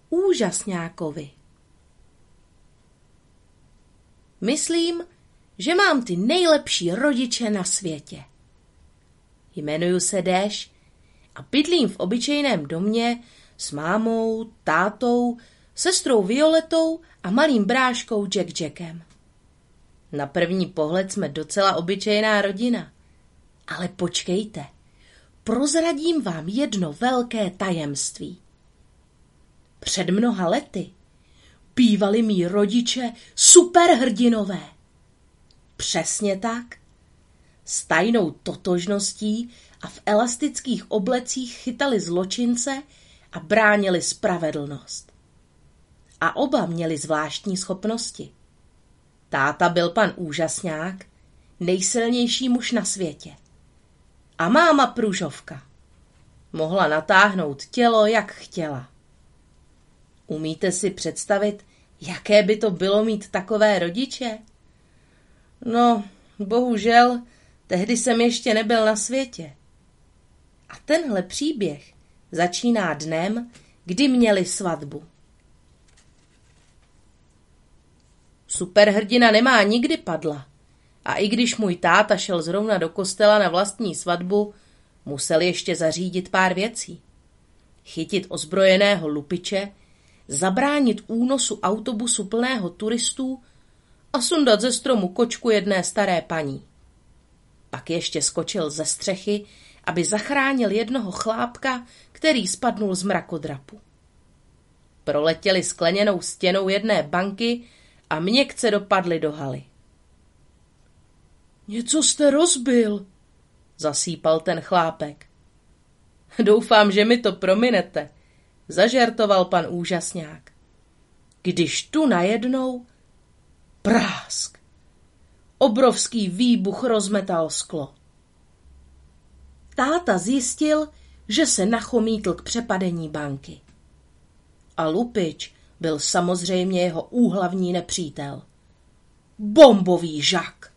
úžasňákovi. Myslím, že mám ty nejlepší rodiče na světě. Jmenuji se Dash a bydlím v obyčejném domě s mámou, tátou, sestrou Violetou a malým bráškou Jackem. Na první pohled jsme docela obyčejná rodina. Ale počkejte, prozradím vám jedno velké tajemství. Před mnoha lety bývali mí rodiče superhrdinové. Přesně tak. S tajnou totožností a v elastických oblecích chytali zločince a bránili spravedlnost. A oba měli zvláštní schopnosti. Táta byl pan Úžasňák, nejsilnější muž na světě. A máma Pružovka. Mohla natáhnout tělo, jak chtěla. Umíte si představit, jaké by to bylo mít takové rodiče? No, bohužel, tehdy jsem ještě nebyl na světě. A tenhle příběh začíná dnem, kdy měli svatbu. Superhrdina nemá nikdy padla. A i když můj táta šel zrovna do kostela na vlastní svatbu, musel ještě zařídit pár věcí. Chytit ozbrojeného lupiče, zabránit únosu autobusu plného turistů a sundat ze stromu kočku jedné staré paní. Pak ještě skočil ze střechy, aby zachránil jednoho chlápka, který spadnul z mrakodrapu. Proletěli skleněnou stěnou jedné banky a měkce dopadli do haly. Něco jste rozbil, zasýpal ten chlápek. Doufám, že mi to prominete, zažertoval pan Úžasňák. Když tu najednou prásk. Obrovský výbuch rozmetal sklo. Táta zjistil, že se nachomítl k přepadení banky. A lupič byl samozřejmě jeho úhlavní nepřítel. Bombový žak.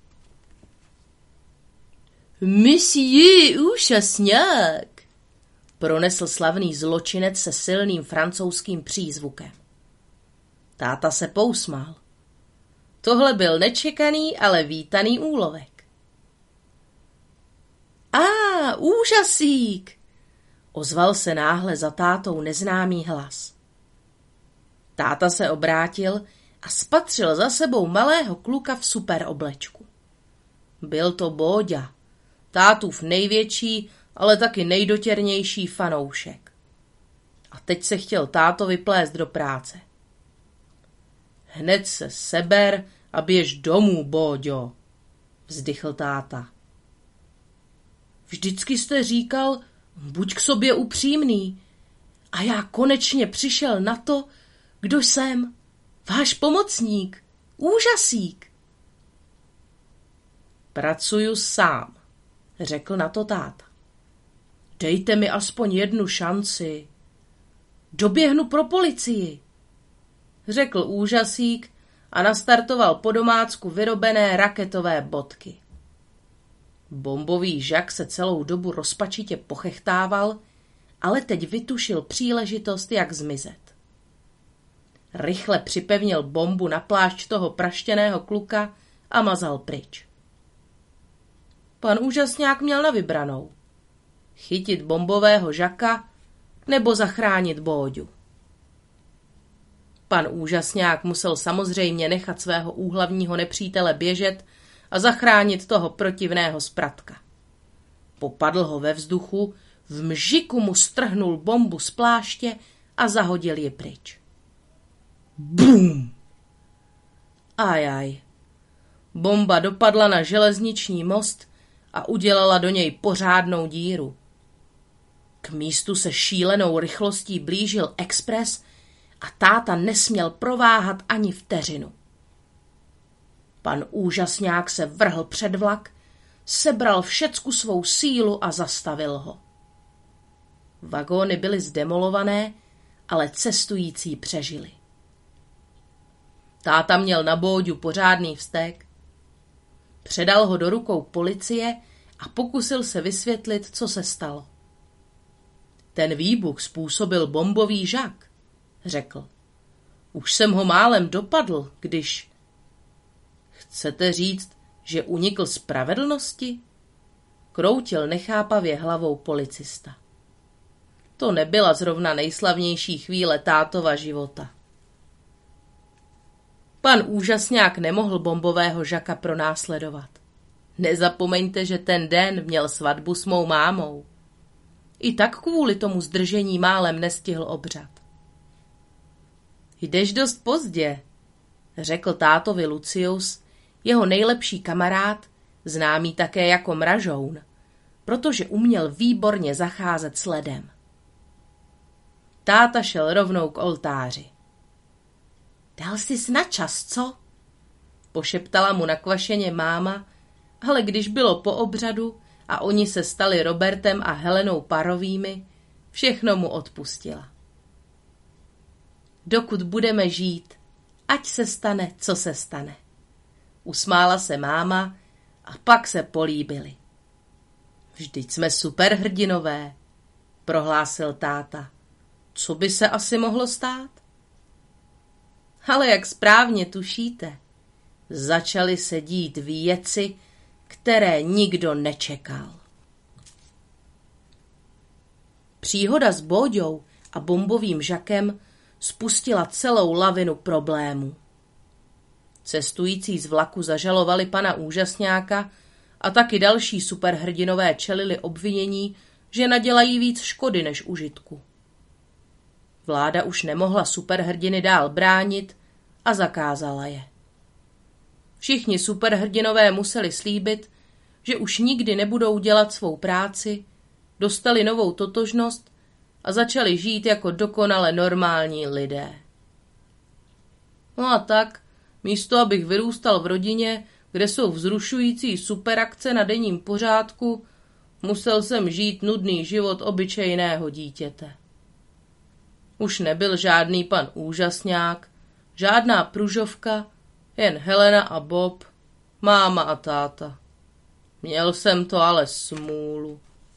Monsieur Úžasňák, pronesl slavný zločinec se silným francouzským přízvukem. Táta se pousmál. Tohle byl nečekaný, ale vítaný úlovek. Úžasík, ozval se náhle za tátou neznámý hlas. Táta se obrátil a spatřil za sebou malého kluka v superoblečku. Byl to Bóďa, tátův největší, ale taky nejdotěrnější fanoušek. A teď se chtěl tátovi plést do práce. Hned se seber a běž domů, Bóďo, vzdychl táta. Vždycky jste říkal, buď k sobě upřímný. A já konečně přišel na to, kdo jsem. Váš pomocník, Úžasík. Pracuju sám, řekl na to táta. Dejte mi aspoň jednu šanci. Doběhnu pro policii, řekl Úžasík a nastartoval po domácku vyrobené raketové bodky. Bombový žak se celou dobu rozpačitě pochechtával, ale teď vytušil příležitost, jak zmizet. Rychle připevnil bombu na plášť toho praštěného kluka a mazal pryč. Pan Úžasňák měl na vybranou. Chytit bombového žaka nebo zachránit Bóďu. Pan Úžasňák musel samozřejmě nechat svého úhlavního nepřítele běžet a zachránit toho protivného spratka. Popadl ho ve vzduchu, v mžiku mu strhnul bombu z pláště a zahodil ji pryč. Bum! Ajaj. Bomba dopadla na železniční most a udělala do něj pořádnou díru. K místu se šílenou rychlostí blížil expres a táta nesměl prováhat ani vteřinu. Pan Úžasňák se vrhl před vlak, sebral všecku svou sílu a zastavil ho. Vagóny byly zdemolované, ale cestující přežili. Táta měl na Bóďu pořádný vztek. Předal ho do rukou policie a pokusil se vysvětlit, co se stalo. Ten výbuch způsobil bombový žak, řekl. Už jsem ho málem dopadl, když... Chcete říct, že unikl spravedlnosti? Kroutil nechápavě hlavou policista. To nebyla zrovna nejslavnější chvíle tátova života. Pan úžasňák nemohl bombového Žaka pronásledovat. Nezapomeňte, že ten den měl svatbu s mou mámou. I tak kvůli tomu zdržení málem nestihl obřad. Jdeš dost pozdě, řekl tátovi Lucius, jeho nejlepší kamarád, známý také jako Mražoun, protože uměl výborně zacházet s ledem. Táta šel rovnou k oltáři. Dal jsi na čas, co? Pošeptala mu nakvašeně máma, ale když bylo po obřadu a oni se stali Robertem a Helenou Parovými, všechno mu odpustila. Dokud budeme žít, ať se stane, co se stane. Usmála se máma a pak se políbili. Vždyť jsme superhrdinové, prohlásil táta. Co by se asi mohlo stát? Ale jak správně tušíte, začaly se dít věci, které nikdo nečekal. Příhoda s Bóďou a bombovým Žakem spustila celou lavinu problémů. Cestující z vlaku zažalovali pana úžasňáka a taky další superhrdinové čelili obvinění, že nadělají víc škody než užitku. Vláda už nemohla superhrdiny dál bránit a zakázala je. Všichni superhrdinové museli slíbit, že už nikdy nebudou dělat svou práci, dostali novou totožnost a začali žít jako dokonale normální lidé. No a tak, místo abych vyrůstal v rodině, kde jsou vzrušující superakce na denním pořádku, musel jsem žít nudný život obyčejného dítěte. Už nebyl žádný pan úžasňák, žádná pružovka, jen Helena a Bob, máma a táta. Měl jsem to ale smůlu.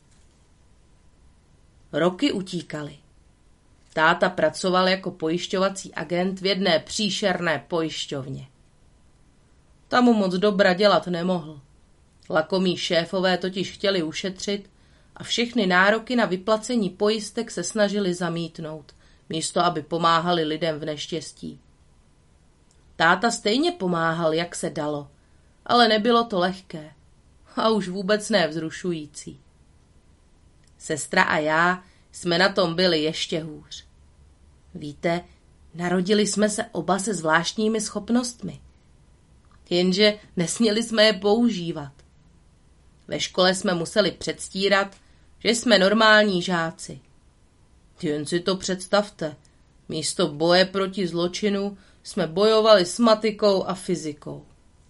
Roky utíkaly. Táta pracoval jako pojišťovací agent v jedné příšerné pojišťovně. Tam mu moc dobra dělat nemohl. Lakomí šéfové totiž chtěli ušetřit a všechny nároky na vyplacení pojistek se snažili zamítnout, místo aby pomáhali lidem v neštěstí. Táta stejně pomáhal, jak se dalo, ale nebylo to lehké a už vůbec ne vzrušující. Sestra a já jsme na tom byli ještě hůř. Víte, narodili jsme se oba se zvláštními schopnostmi. Jenže nesměli jsme je používat. Ve škole jsme museli předstírat, že jsme normální žáci. Jen si to představte, místo boje proti zločinu jsme bojovali s matikou a fyzikou.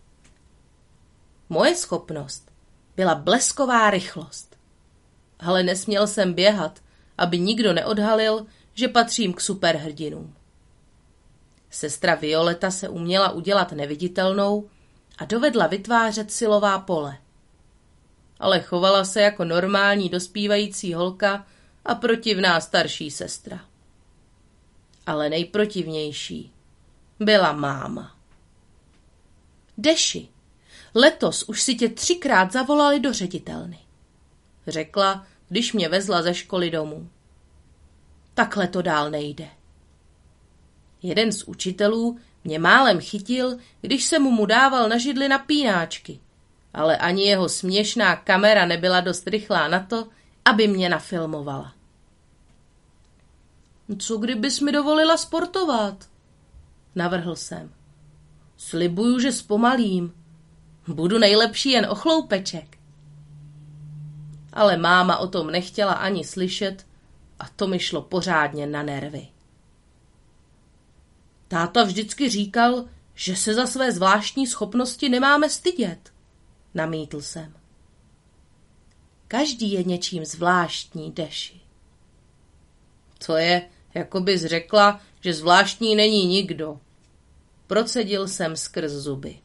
Moje schopnost byla blesková rychlost. Ale nesměl jsem běhat, aby nikdo neodhalil, že patřím k superhrdinům. Sestra Violeta se uměla udělat neviditelnou a dovedla vytvářet silová pole. Ale chovala se jako normální dospívající holka a protivná starší sestra. Ale nejprotivnější byla máma. Deši, letos už si tě 3krát zavolali do ředitelny, řekla, když mě vezla ze školy domů. Takhle to dál nejde. Jeden z učitelů mě málem chytil, když jsem mu dával na židli napínáčky, ale ani jeho směšná kamera nebyla dost rychlá na to, aby mě nafilmovala. Co kdybys mi dovolila sportovat? Navrhl jsem. Slibuju, že zpomalím. Budu nejlepší jen o chloupeček. Ale máma o tom nechtěla ani slyšet a to mi šlo pořádně na nervy. Táta vždycky říkal, že se za své zvláštní schopnosti nemáme stydět, namítl jsem. Každý je něčím zvláštní, Deši. To je, jako bys řekla, že zvláštní není nikdo. Procedil jsem skrz zuby.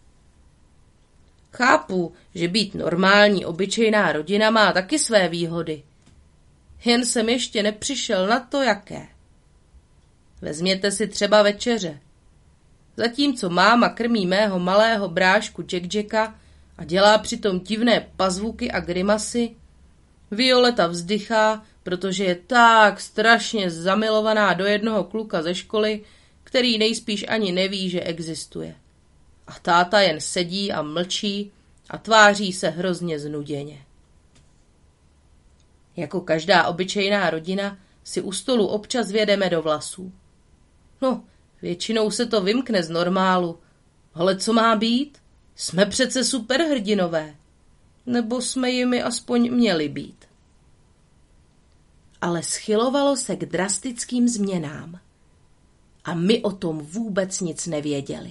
Chápu, že být normální, obyčejná rodina má taky své výhody. Jen jsem ještě nepřišel na to, jaké. Vezměte si třeba večeře. Zatímco máma krmí mého malého brášku Jacka a dělá přitom divné pazvuky a grimasy, Violeta vzdychá, protože je tak strašně zamilovaná do jednoho kluka ze školy, který nejspíš ani neví, že existuje. A táta jen sedí a mlčí a tváří se hrozně znuděně. Jako každá obyčejná rodina si u stolu občas vjedeme do vlasů. No, většinou se to vymkne z normálu. Ale co má být? Jsme přece superhrdinové. Nebo jsme jimi aspoň měli být. Ale schylovalo se k drastickým změnám. A my o tom vůbec nic nevěděli.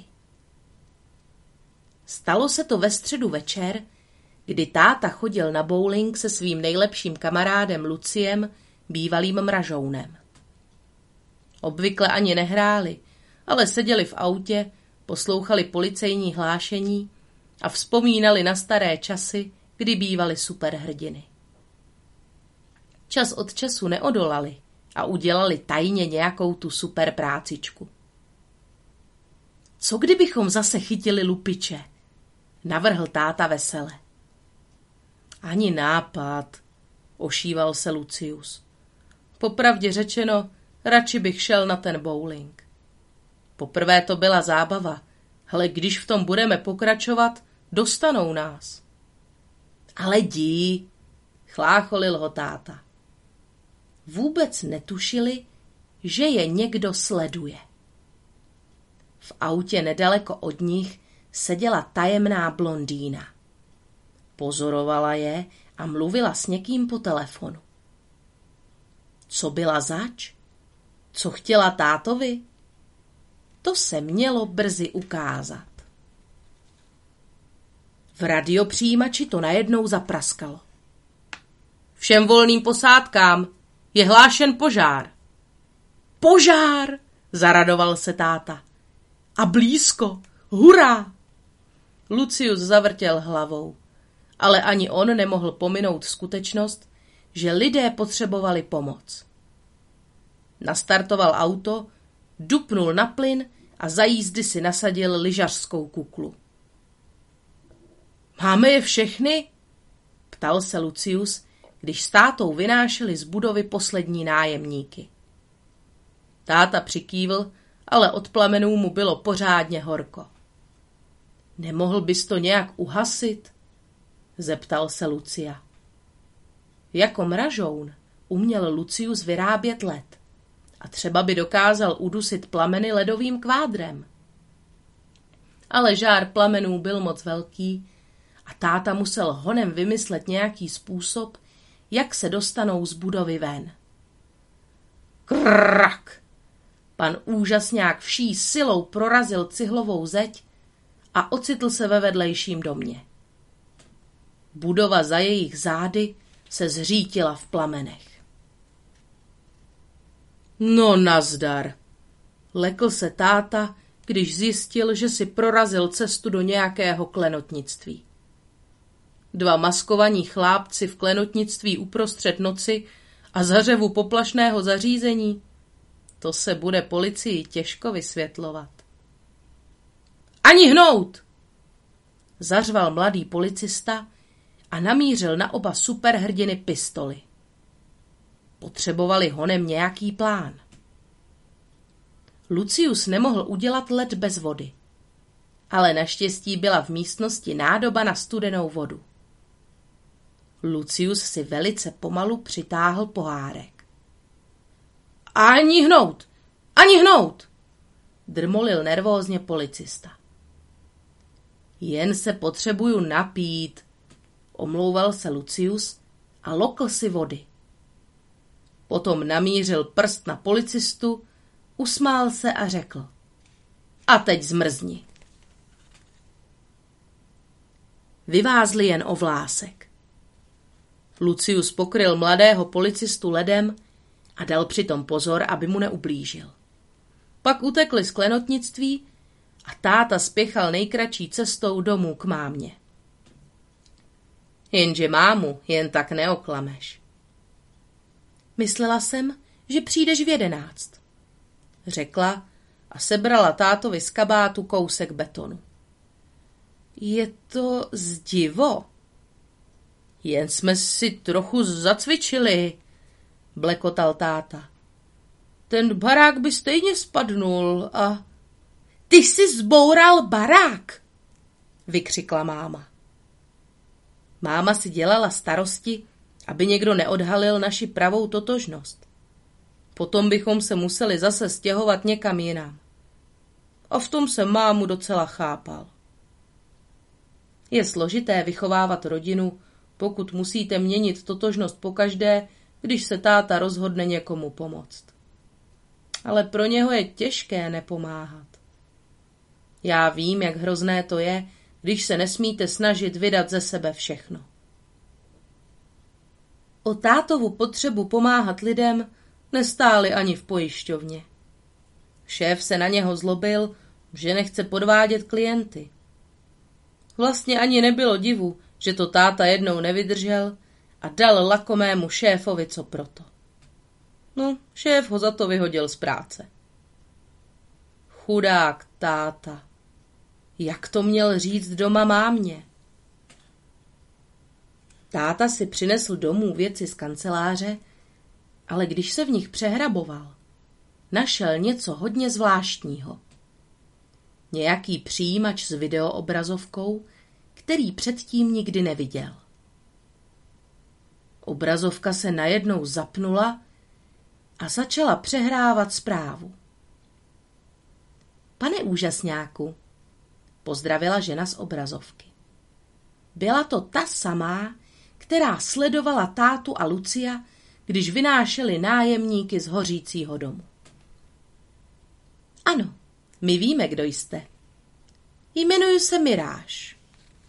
Stalo se to ve středu večer, kdy táta chodil na bowling se svým nejlepším kamarádem Luciem, bývalým mražounem. Obvykle ani nehráli, ale seděli v autě, poslouchali policejní hlášení a vzpomínali na staré časy, kdy bývali superhrdiny. Čas od času neodolali a udělali tajně nějakou tu super prácičku. Co kdybychom zase chytili lupiče? Navrhl táta vesele. Ani nápad, ošíval se Lucius. Popravdě řečeno, radši bych šel na ten bowling. Poprvé to byla zábava, ale když v tom budeme pokračovat, dostanou nás. Ale jdi, chlácholil ho táta. Vůbec netušili, že je někdo sleduje. V autě nedaleko od nich seděla tajemná blondýna. Pozorovala je a mluvila s někým po telefonu. Co byla zač? Co chtěla tátovi? To se mělo brzy ukázat. V radiopřijímači to najednou zapraskalo. Všem volným posádkám je hlášen požár. Požár! Zaradoval se táta. A blízko! Hurá! Lucius zavrtěl hlavou, ale ani on nemohl pominout skutečnost, že lidé potřebovali pomoc. Nastartoval auto, dupnul na plyn a za jízdy si nasadil lyžařskou kuklu. Máme je všechny? Ptal se Lucius, když s tátou vynášeli z budovy poslední nájemníky. Táta přikývl, ale od plamenů mu bylo pořádně horko. Nemohl bys to nějak uhasit? Zeptal se Lucia. Jako mražoun uměl Lucius vyrábět led a třeba by dokázal udusit plameny ledovým kvádrem. Ale žár plamenů byl moc velký a táta musel honem vymyslet nějaký způsob, jak se dostanou z budovy ven. Krak! Pan úžasňák vší silou prorazil cihlovou zeď a ocitl se ve vedlejším domě. Budova za jejich zády se zřítila v plamenech. No nazdar, lekl se táta, když zjistil, že si prorazil cestu do nějakého klenotnictví. Dva maskovaní chlápci v klenotnictví uprostřed noci a za řevu poplašného zařízení, to se bude policii těžko vysvětlovat. Ani hnout! Zařval mladý policista a namířil na oba superhrdiny pistoli. Potřebovali honem nějaký plán. Lucius nemohl udělat led bez vody, ale naštěstí byla v místnosti nádoba na studenou vodu. Lucius si velice pomalu přitáhl pohárek. Ani hnout! Ani hnout! Drmolil nervózně policista. Jen se potřebuju napít, omlouval se Lucius a lokl si vody. Potom namířil prst na policistu, usmál se a řekl. A teď zmrzni. Vyvázli jen o vlásek. Lucius pokryl mladého policistu ledem a dal přitom pozor, aby mu neublížil. Pak utekli z klenotnictví a táta spěchal nejkratší cestou domů k mámě. Jenže mámu jen tak neoklameš. Myslela jsem, že přijdeš v 11, řekla a sebrala tátovi z kabátu kousek betonu. Je to zdivo. Jen jsme si trochu zacvičili, blekotal táta. Ten barák by stejně spadnul a... Ty jsi zboural barák, vykřikla máma. Máma si dělala starosti, aby někdo neodhalil naši pravou totožnost. Potom bychom se museli zase stěhovat někam jinam. A v tom jsem mámu docela chápal. Je složité vychovávat rodinu, pokud musíte měnit totožnost pokaždé, když se táta rozhodne někomu pomoct. Ale pro něho je těžké nepomáhat. Já vím, jak hrozné to je, když se nesmíte snažit vydat ze sebe všechno. O tátovu potřebu pomáhat lidem nestáli ani v pojišťovně. Šéf se na něho zlobil, že nechce podvádět klienty. Vlastně ani nebylo divu, že to táta jednou nevydržel a dal lakomému šéfovi co proto. No, šéf ho za to vyhodil z práce. Chudák táta. Jak to měl říct doma mámě? Táta si přinesl domů věci z kanceláře, ale když se v nich přehraboval, našel něco hodně zvláštního. Nějaký přijímač s videoobrazovkou, který předtím nikdy neviděl. Obrazovka se najednou zapnula a začala přehrávat zprávu. Pane úžasňáku, pozdravila žena z obrazovky. Byla to ta samá, která sledovala tátu a Lucia, když vynášeli nájemníky z hořícího domu. Ano, my víme, kdo jste. Jmenuji se Miráž.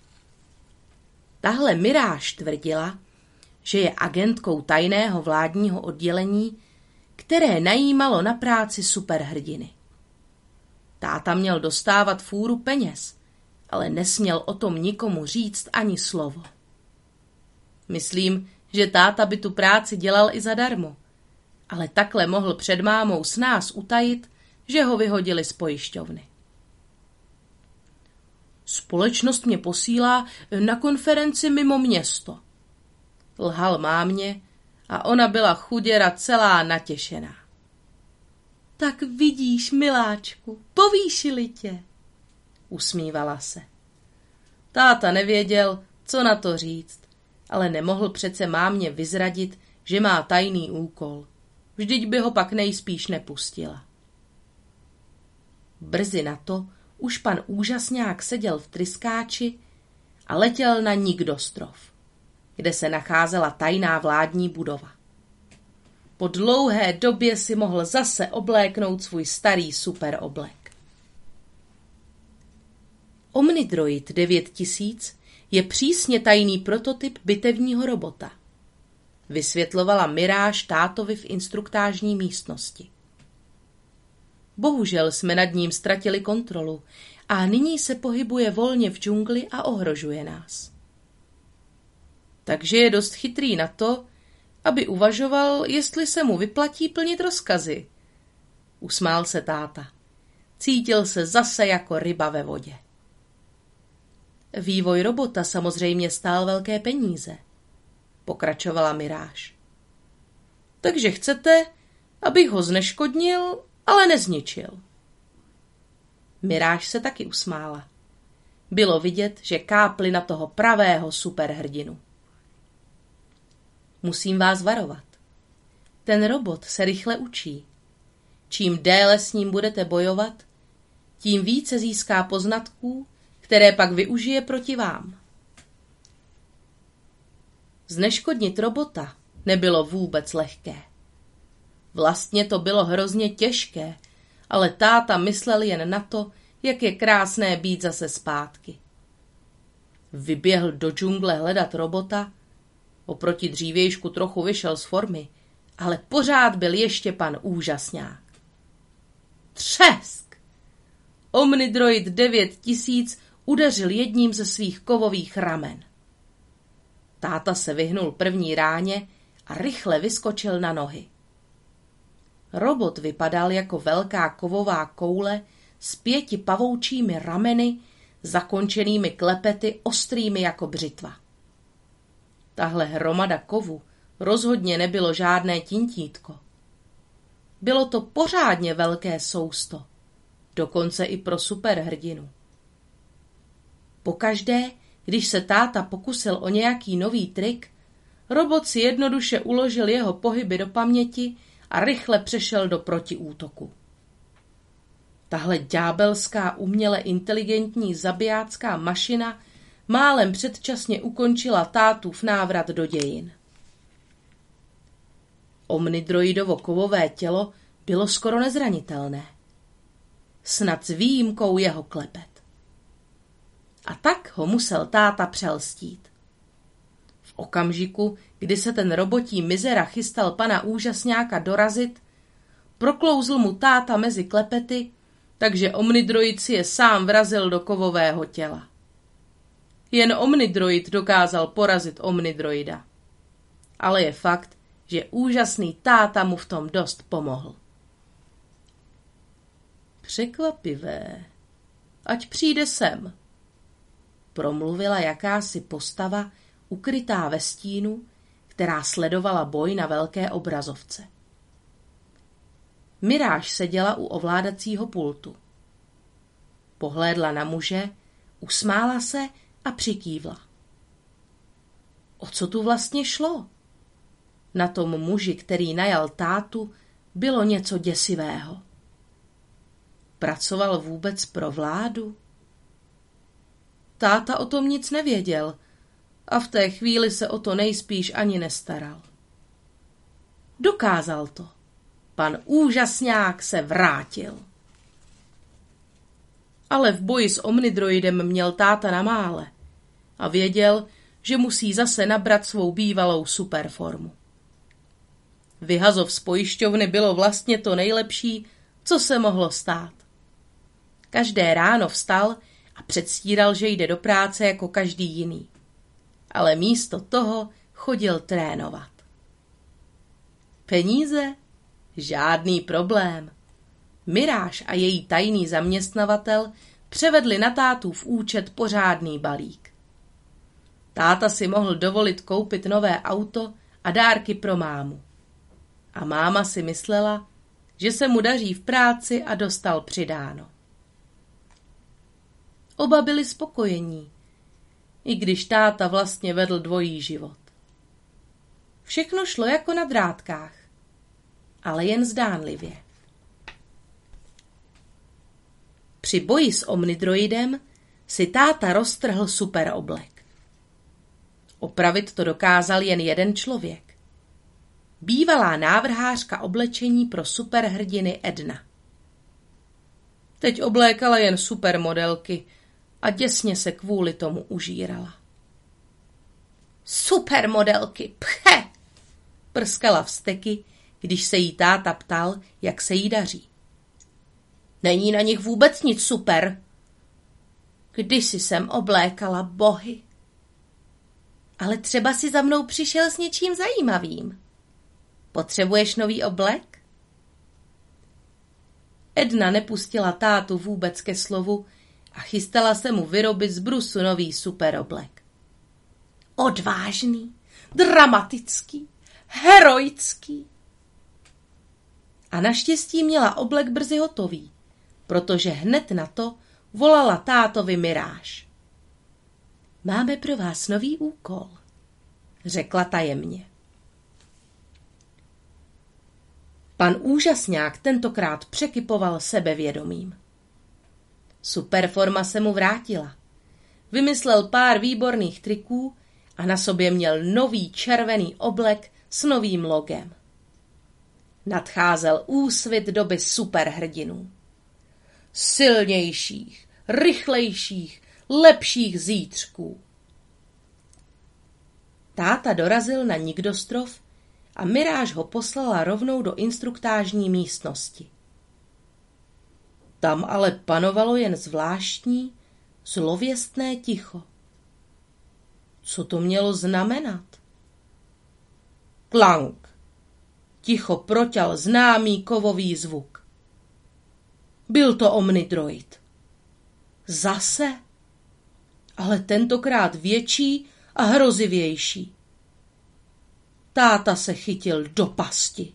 Tahle Miráž tvrdila, že je agentkou tajného vládního oddělení, které najímalo na práci superhrdiny. Táta měl dostávat fůru peněz, ale nesměl o tom nikomu říct ani slovo. Myslím, že táta by tu práci dělal i zadarmo, ale takhle mohl před mámou s nás utajit, že ho vyhodili z pojišťovny. Společnost mě posílá na konferenci mimo město. Lhal mámě a ona byla chuděra celá natěšená. Tak vidíš, miláčku, povýšili tě, usmívala se. Táta nevěděl, co na to říct, ale nemohl přece mámě vyzradit, že má tajný úkol. Vždyť by ho pak nejspíš nepustila. Brzy na to už pan úžasňák seděl v tryskáči a letěl na Nikdostrov, kde se nacházela tajná vládní budova. Po dlouhé době si mohl zase obléknout svůj starý superoblek. Omnidroid 9000 je přísně tajný prototyp bitevního robota, vysvětlovala Miráž tátovi v instruktážní místnosti. Bohužel jsme nad ním ztratili kontrolu a nyní se pohybuje volně v džungli a ohrožuje nás. Takže je dost chytrý na to, aby uvažoval, jestli se mu vyplatí plnit rozkazy. Usmál se táta. Cítil se zase jako ryba ve vodě. Vývoj robota samozřejmě stál velké peníze, pokračovala Miráž. Takže chcete, abych ho zneškodnil, ale nezničil. Miráž se taky usmála. Bylo vidět, že kápli na toho pravého superhrdinu. Musím vás varovat. Ten robot se rychle učí. Čím déle s ním budete bojovat, tím více získá poznatků, které pak využije proti vám. Zneškodnit robota nebylo vůbec lehké. Vlastně to bylo hrozně těžké, ale táta myslel jen na to, jak je krásné být zase zpátky. Vyběhl do džungle hledat robota, oproti dřívějšku trochu vyšel z formy, ale pořád byl ještě pan úžasňák. Třesk! Omnidroid 9000 udeřil jedním ze svých kovových ramen. Táta se vyhnul první ráně a rychle vyskočil na nohy. Robot vypadal jako velká kovová koule s 5 pavoučími rameny, zakončenými klepety ostrými jako břitva. Tahle hromada kovu rozhodně nebylo žádné tintítko. Bylo to pořádně velké sousto, dokonce i pro superhrdinu. Pokaždé, když se táta pokusil o nějaký nový trik, robot si jednoduše uložil jeho pohyby do paměti a rychle přešel do protiútoku. Tahle ďábelská uměle inteligentní zabijácká mašina málem předčasně ukončila tátův návrat do dějin. Omnidroidovo kovové tělo bylo skoro nezranitelné. Snad s výjimkou jeho klepet. A tak ho musel táta přelstít. V okamžiku, kdy se ten robotí mizera chystal pana úžasňáka dorazit, proklouzl mu táta mezi klepety, takže Omnidroid si je sám vrazil do kovového těla. Jen Omnidroid dokázal porazit Omnidroida. Ale je fakt, že úžasný táta mu v tom dost pomohl. Překvapivé. Ať přijde sem, promluvila jakási postava ukrytá ve stínu, která sledovala boj na velké obrazovce. Miráž seděla u ovládacího pultu. Pohlédla na muže, usmála se a přikývla. O co tu vlastně šlo? Na tom muži, který najal tátu, bylo něco děsivého. Pracoval vůbec pro vládu? Táta o tom nic nevěděl a v té chvíli se o to nejspíš ani nestaral. Dokázal to. Pan úžasňák se vrátil. Ale v boji s Omnidroidem měl táta na mále a věděl, že musí zase nabrat svou bývalou superformu. Vyhazov z pojišťovny bylo vlastně to nejlepší, co se mohlo stát. Každé ráno vstal a předstíral, že jde do práce jako každý jiný. Ale místo toho chodil trénovat. Peníze? Žádný problém. Miráž a její tajný zaměstnavatel převedli na tátův účet pořádný balík. Táta si mohl dovolit koupit nové auto a dárky pro mámu. A máma si myslela, že se mu daří v práci a dostal přidáno. Oba byli spokojení, i když táta vlastně vedl dvojí život. Všechno šlo jako na drátkách, ale jen zdánlivě. Při boji s Omnidroidem si táta roztrhl superoblek. Opravit to dokázal jen jeden člověk. Bývalá návrhářka oblečení pro superhrdiny Edna. Teď oblékala jen supermodelky a děsně se kvůli tomu užírala. Supermodelky, pche! Prskala vzteky, když se jí táta ptal, jak se jí daří. Není na nich vůbec nic super. Kdysi jsem oblékala bohy. Ale třeba si za mnou přišel s něčím zajímavým. Potřebuješ nový oblek? Edna nepustila tátu vůbec ke slovu a chystala se mu vyrobit z brusu nový superoblek. Odvážný, dramatický, heroický. A naštěstí měla oblek brzy hotový, protože hned na to volala tátovi Miráž. Máme pro vás nový úkol, řekla tajemně. Pan úžasňák tentokrát překypoval sebevědomím. Superforma se mu vrátila. Vymyslel pár výborných triků a na sobě měl nový červený oblek s novým logem. Nadcházel úsvit doby superhrdinů. Silnějších, rychlejších, lepších zítřků. Táta dorazil na Nikdostrov a Miráž ho poslala rovnou do instruktážní místnosti. Tam ale panovalo jen zvláštní, zlověstné ticho. Co to mělo znamenat? Klank. ticho proťal známý kovový zvuk. Byl to Omnidroid. Zase? Ale tentokrát větší a hrozivější. Táta se chytil do pasti.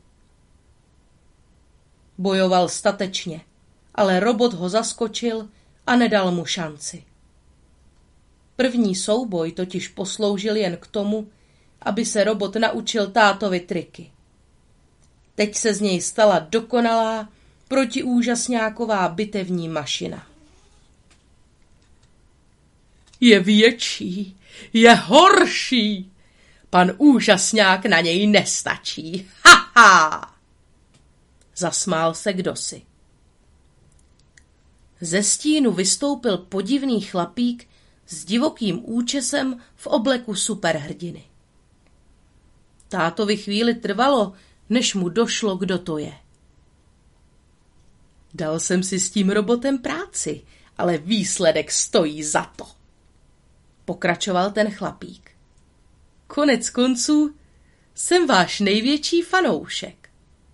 Bojoval statečně, ale robot ho zaskočil a nedal mu šanci. První souboj totiž posloužil jen k tomu, aby se robot naučil tátovi triky. Teď se z něj stala dokonalá protiúžasňáková bitevní mašina. Je větší, je horší. Pan úžasňák na něj nestačí. Ha! Zasmál se kdosi. Ze stínu vystoupil podivný chlapík s divokým účesem v obleku superhrdiny. Tátovi chvíli trvalo, než mu došlo, kdo to je. Dal jsem si s tím robotem práci, ale výsledek stojí za to. Pokračoval ten chlapík. Konec konců jsem váš největší fanoušek.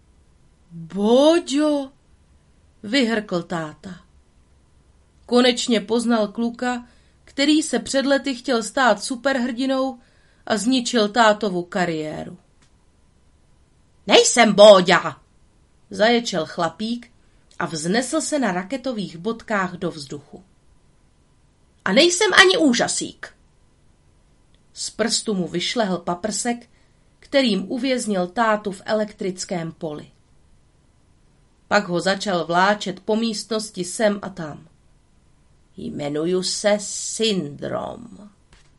Boďo, vyhrkl táta. Konečně poznal kluka, který se před lety chtěl stát superhrdinou a zničil tátovu kariéru. Nejsem Bóďa, zaječel chlapík a vznesl se na raketových bodkách do vzduchu. A nejsem ani úžasík. Z prstu mu vyšlehl paprsek, kterým uvěznil tátu v elektrickém poli. Pak ho začal vláčet po místnosti sem a tam. Jmenuju se Syndrom.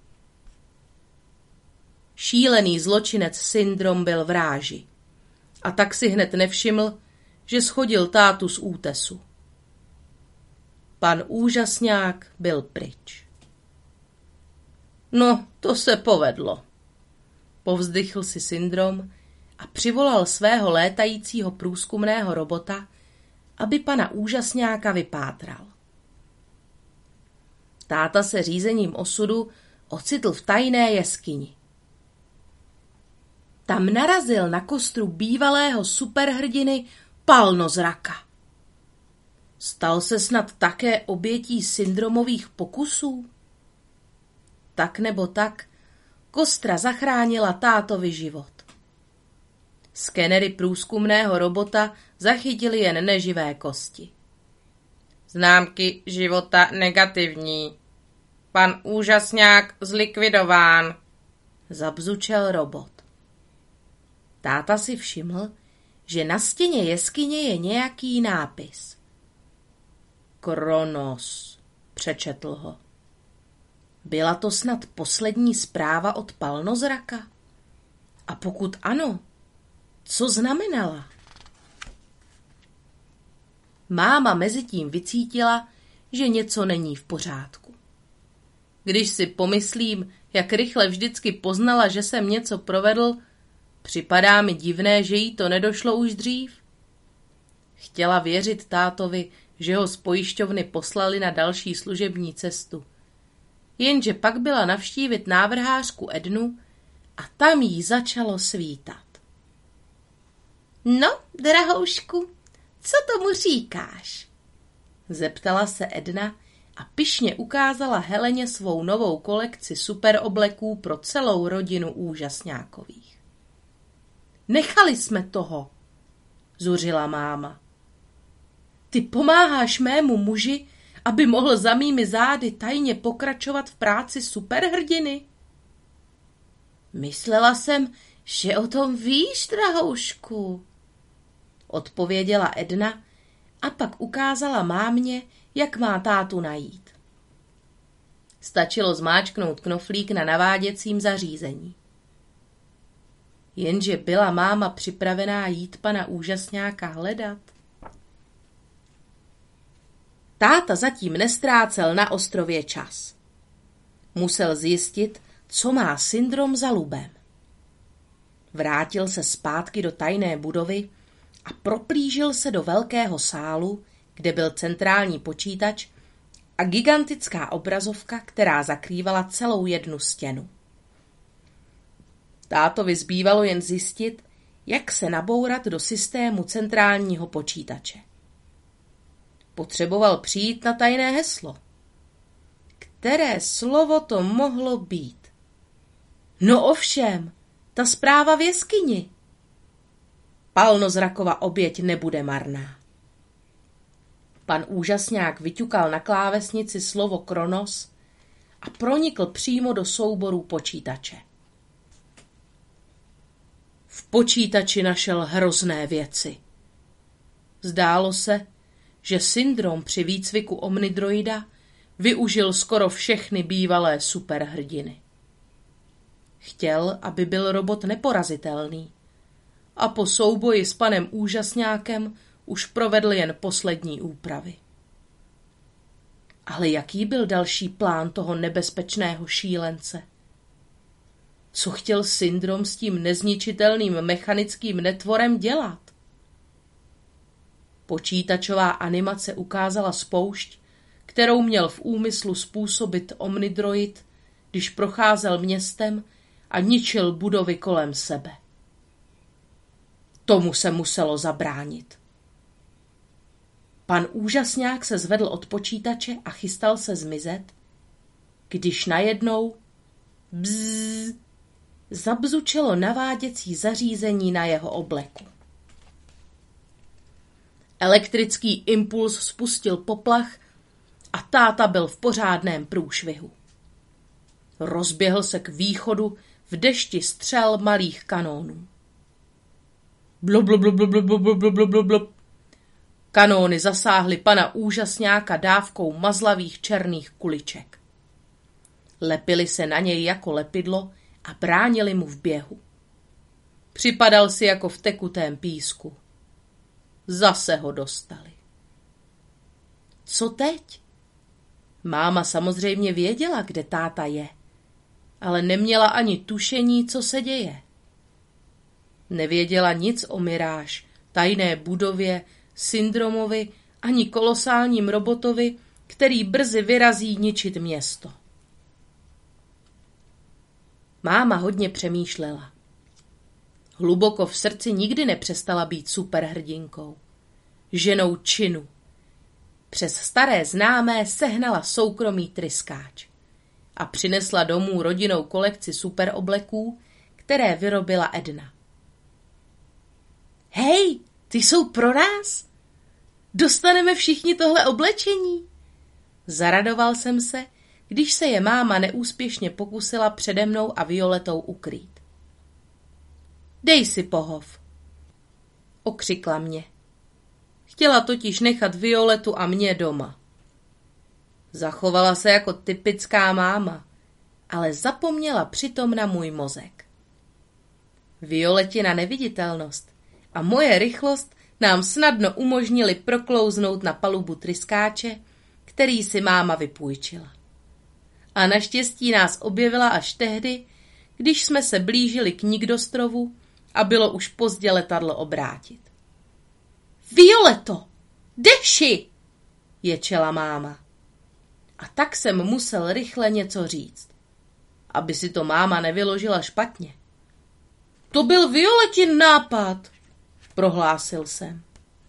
Šílený zločinec Syndrom byl v ráži a tak si hned nevšiml, že shodil tátu z útesu. Pan úžasňák byl pryč. No, to se povedlo. Povzdychl si Syndrom a přivolal svého létajícího průzkumného robota, aby pana úžasňáka vypátral. Táta se řízením osudu ocitl v tajné jeskyni. Tam narazil na kostru bývalého superhrdiny Palnozraka. Stal se snad také obětí Syndromových pokusů? Tak nebo tak, kostra zachránila tátovi život. Skenery průzkumného robota zachytily jen neživé kosti. Známky života negativní. Pan úžasňák zlikvidován, zabzučel robot. Táta si všiml, že na stěně jeskyně je nějaký nápis. Kronos, přečetl ho. Byla to snad poslední zpráva od Palnozraka? A pokud ano, co znamenala? Máma mezitím vycítila, že něco není v pořádku. Když si pomyslím, jak rychle vždycky poznala, že jsem něco provedl, připadá mi divné, že jí to nedošlo už dřív. Chtěla věřit tátovi, že ho z pojišťovny poslali na další služební cestu. Jenže pak byla navštívit návrhářku Ednu a tam jí začalo svítat. No, drahoušku, co tomu říkáš? Zeptala se Edna a pyšně ukázala Heleně svou novou kolekci superobleků pro celou rodinu úžasňákových. Nechali jsme toho, zuřila máma. Ty pomáháš mému muži, aby mohl za mými zády tajně pokračovat v práci superhrdiny? Myslela jsem, že o tom víš, drahoušku, odpověděla Edna a pak ukázala mámě, jak má tátu najít. Stačilo zmáčknout knoflík na naváděcím zařízení. Jenže byla máma připravená jít pana úžasňáka hledat. Táta zatím nestrácel na ostrově čas. Musel zjistit, co má Syndrom za lubem. Vrátil se zpátky do tajné budovy a proplížil se do velkého sálu, kde byl centrální počítač a gigantická obrazovka, která zakrývala celou jednu stěnu. Tátovi zbývalo jen zjistit, jak se nabourat do systému centrálního počítače. Potřeboval přijít na tajné heslo. Které slovo to mohlo být? No ovšem, ta zpráva v jeskyni. Palnozrakova oběť nebude marná. Pan úžasňák vyťukal na klávesnici slovo Kronos a pronikl přímo do souboru počítače. V počítači našel hrozné věci. Zdálo se, že syndrom při výcviku Omnidroida využil skoro všechny bývalé superhrdiny. Chtěl, aby byl robot neporazitelný a po souboji s panem úžasňákem už provedl jen poslední úpravy. Ale jaký byl další plán toho nebezpečného šílence? Co chtěl syndrom s tím nezničitelným mechanickým netvorem dělat? Počítačová animace ukázala spoušť, kterou měl v úmyslu způsobit Omnidroid, když procházel městem a ničil budovy kolem sebe. Tomu se muselo zabránit. Pan úžasňák se zvedl od počítače a chystal se zmizet, když najednou bzzz zabzučelo naváděcí zařízení na jeho obleku. Elektrický impuls spustil poplach a táta byl v pořádném průšvihu. Rozběhl se k východu v dešti střel malých kanónů. Blub, blub, blub, blub, blub, blub, blub, blub, blub. Kanóny zasáhly pana úžasňáka dávkou mazlavých černých kuliček. Lepili se na něj jako lepidlo a bránili mu v běhu. Připadal si jako v tekutém písku. Zase ho dostali. Co teď? Máma samozřejmě věděla, kde táta je, ale neměla ani tušení, co se děje. Nevěděla nic o Miráž, tajné budově, syndromovi ani kolosálním robotovi, který brzy vyrazí ničit město. Máma hodně přemýšlela. Hluboko v srdci nikdy nepřestala být superhrdinkou. Ženou činu. Přes staré známé sehnala soukromý tryskáč a přinesla domů rodinnou kolekci superobleků, které vyrobila Edna. Hej, ty jsou pro nás? Dostaneme všichni tohle oblečení? Zaradoval jsem se, když se je máma neúspěšně pokusila přede mnou a Violetou ukrýt. Dej si pohov, okřikla mě. Chtěla totiž nechat Violetu a mě doma. Zachovala se jako typická máma, ale zapomněla přitom na můj mozek. Violetina neviditelnost a moje rychlost nám snadno umožnili proklouznout na palubu tryskáče, který si máma vypůjčila. A naštěstí nás objevila až tehdy, když jsme se blížili k Nikdostrovu a bylo už pozdě letadlo obrátit. Violeto, Deši, ječela máma. A tak jsem musel rychle něco říct, aby si to máma nevyložila špatně. To byl Violetin nápad, prohlásil jsem.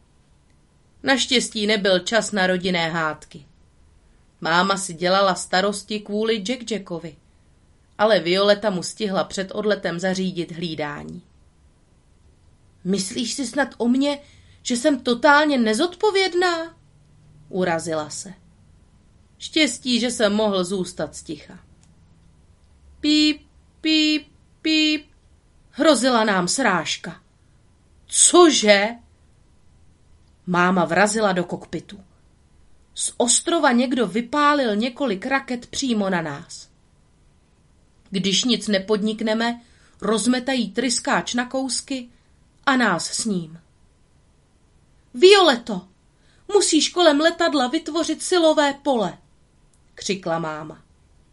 Naštěstí nebyl čas na rodinné hádky. Máma si dělala starosti kvůli Jackovi, ale Violeta mu stihla před odletem zařídit hlídání. Myslíš si snad o mě, že jsem totálně nezodpovědná? Urazila se. Štěstí, že jsem mohl zůstat sticha. Píp, píp, píp, hrozila nám srážka. Cože? Máma vrazila do kokpitu. Z ostrova někdo vypálil několik raket přímo na nás. Když nic nepodnikneme, rozmetají tryskáč na kousky a nás s ním. Violeto, musíš kolem letadla vytvořit silové pole, křikla máma.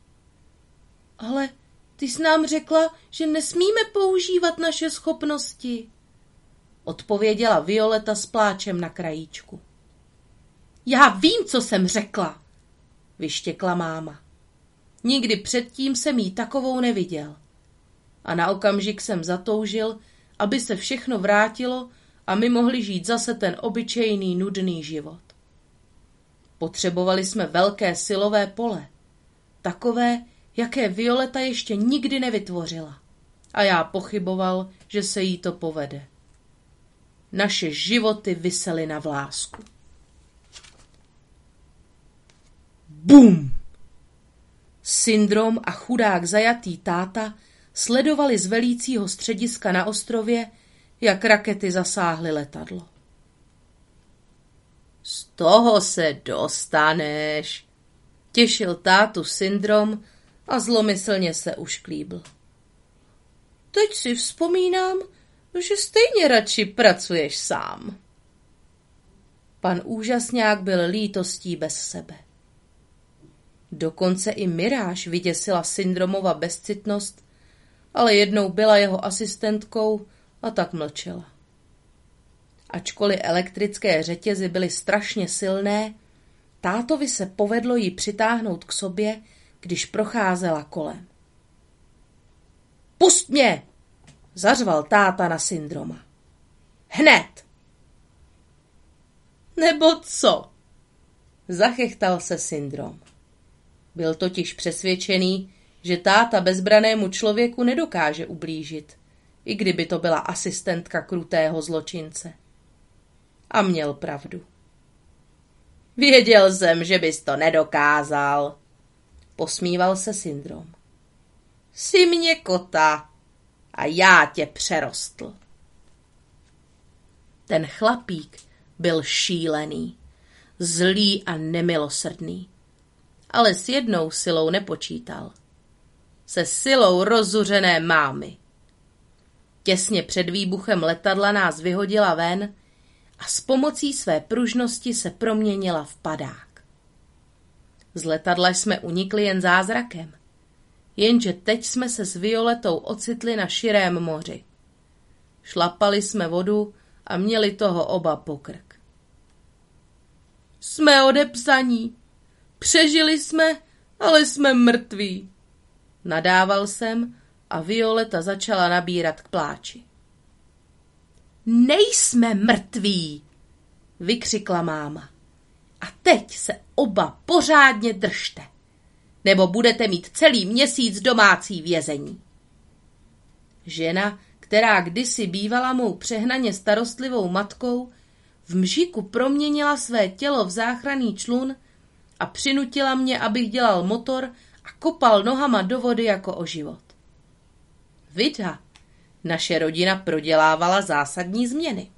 Ale ty jsi nám řekla, že nesmíme používat naše schopnosti, odpověděla Violeta s pláčem na krajíčku. Já vím, co jsem řekla, vyštěkla máma. Nikdy předtím jsem jí takovou neviděl. A na okamžik jsem zatoužil, aby se všechno vrátilo a my mohli žít zase ten obyčejný nudný život. Potřebovali jsme velké silové pole, takové, jaké Violeta ještě nikdy nevytvořila. A já pochyboval, že se jí to povede. Naše životy visely na vlásku. Bum! Syndrom a chudák zajatý táta sledovali z velícího střediska na ostrově, jak rakety zasáhly letadlo. Z toho se dostaneš, těšil tátu Syndrom a zlomyslně se ušklíbl. Teď si vzpomínám, že stejně radši pracuješ sám. Pan úžasňák byl lítostí bez sebe. Dokonce i Miráž vyděsila Syndromova bezcitnost, ale jednou byla jeho asistentkou a tak mlčela. Ačkoliv elektrické řetězy byly strašně silné, tátovi se povedlo ji přitáhnout k sobě, když procházela kolem. Pust mě! Zařval táta na Syndroma. Hned! Nebo co? Zachechtal se Syndrom. Byl totiž přesvědčený, že táta bezbranému člověku nedokáže ublížit, i kdyby to byla asistentka krutého zločince. A měl pravdu. Věděl jsem, že bys to nedokázal, posmíval se Syndrom. Jsi mě kota a já tě přerostl. Ten chlapík byl šílený, zlý a nemilosrdný, ale s jednou silou nepočítal. Se silou rozzuřené mámy. Těsně před výbuchem letadla nás vyhodila ven a s pomocí své pružnosti se proměnila v padák. Z letadla jsme unikli jen zázrakem, jenže teď jsme se s Violetou ocitli na širém moři. Šlapali jsme vodu a měli toho oba pokrk. Jsme odepsaní, přežili jsme, ale jsme mrtví. Nadával jsem a Violeta začala nabírat k pláči. Nejsme mrtví, vykřikla máma. A teď se oba pořádně držte, nebo budete mít celý měsíc domácí vězení. Žena, která kdysi bývala mou přehnaně starostlivou matkou, v mžiku proměnila své tělo v záchranný člun a přinutila mě, abych dělal motor a kopal nohama do vody jako o život. Vida, naše rodina prodělávala zásadní změny.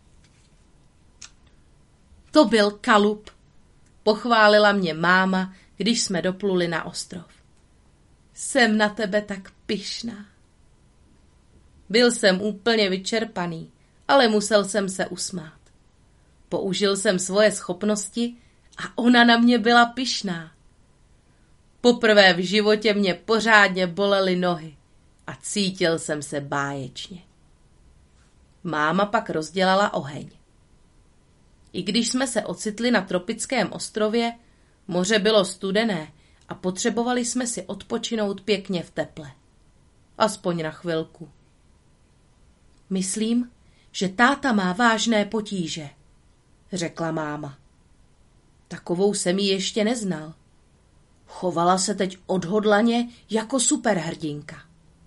To byl kalup, pochválila mě máma, když jsme dopluli na ostrov. Jsem na tebe tak pyšná. Byl jsem úplně vyčerpaný, ale musel jsem se usmát. Použil jsem svoje schopnosti a ona na mě byla pyšná. Poprvé v životě mě pořádně bolely nohy a cítil jsem se báječně. Máma pak rozdělala oheň. I když jsme se ocitli na tropickém ostrově, moře bylo studené a potřebovali jsme si odpočinout pěkně v teple. Aspoň na chvilku. Myslím, že táta má vážné potíže, řekla máma. Takovou jsem ji ještě neznal. Chovala se teď odhodlaně jako superhrdinka.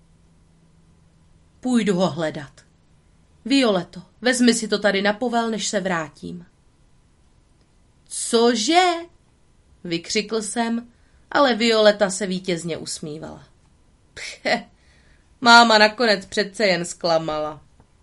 Půjdu ho hledat. Violeto, vezmi si to tady na povel, než se vrátím. Cože? Vykřikl jsem, ale Violeta se vítězně usmívala. Pche, máma nakonec přece jen zklamala.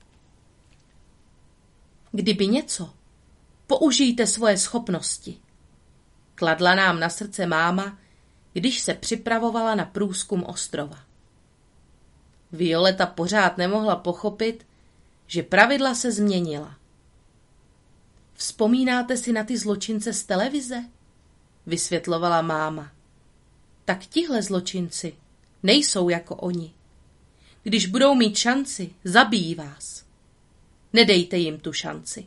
Kdyby něco, použijte svoje schopnosti. Kladla nám na srdce máma, když se připravovala na průzkum ostrova. Violeta pořád nemohla pochopit, že pravidla se změnila. Vzpomínáte si na ty zločince z televize? Vysvětlovala máma. Tak tihle zločinci nejsou jako oni. Když budou mít šanci, zabijí vás. Nedejte jim tu šanci.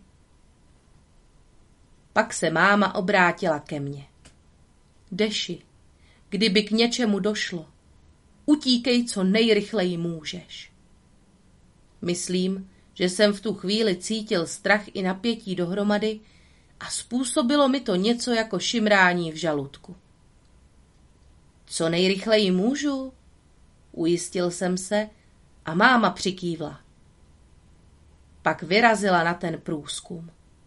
Pak se máma obrátila ke mně. Deši, kdyby k něčemu došlo, utíkej co nejrychleji můžeš. Myslím, že jsem v tu chvíli cítil strach i napětí dohromady a způsobilo mi to něco jako šimrání v žaludku. Co nejrychleji můžu? Ujistil jsem se a máma přikývla. Pak vyrazila na ten průzkum.